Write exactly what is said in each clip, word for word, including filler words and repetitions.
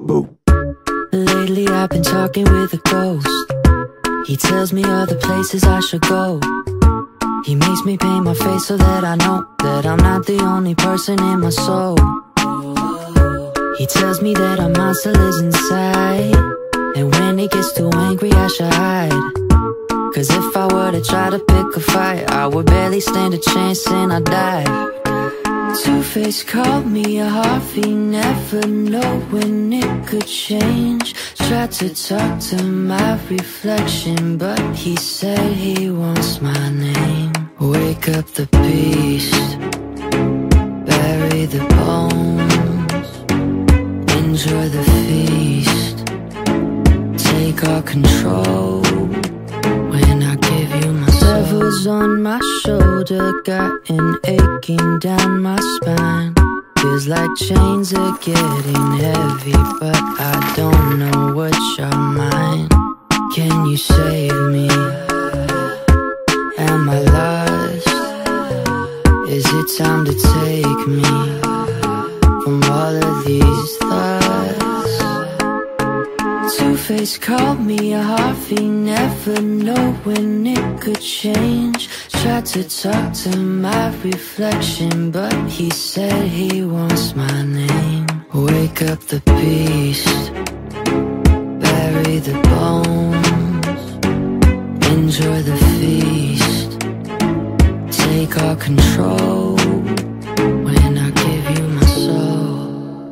Boo. Lately I've been talking with a ghost. He tells me all the places I should go. He makes me paint my face so that I know that I'm not the only person in my soul. He tells me that a monster lives inside, and when he gets too angry I should hide. Cause if I were to try to pick a fight, I would barely stand a chance and I'd die. Two-Face called me a Harvey, never know when it could change. Tried to talk to my reflection, but he said he wants my name. Wake up the beast, bury the bones, enjoy the feast, take all control when I give you my soul. Devil's on my shoulder, got an aching down my spine. Feels like chains are getting heavy, but I don't know what's your mind. Can you save me? Am I lost? Is it time to take me from all of these thoughts? Two-Face called me a Harvey, never know when it could change. Tried to talk to my reflection, but he said he wants my name. Wake up the beast, bury the bones, enjoy the feast, take all control when I give you my soul.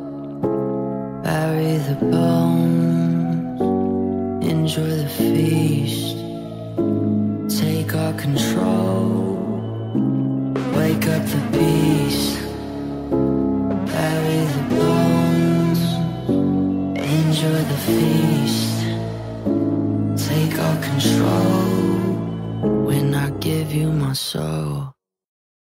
Bury the bones, enjoy the feast, take all control. Wake up the beast, bury the bones, enjoy the feast, take all control when I give you my soul.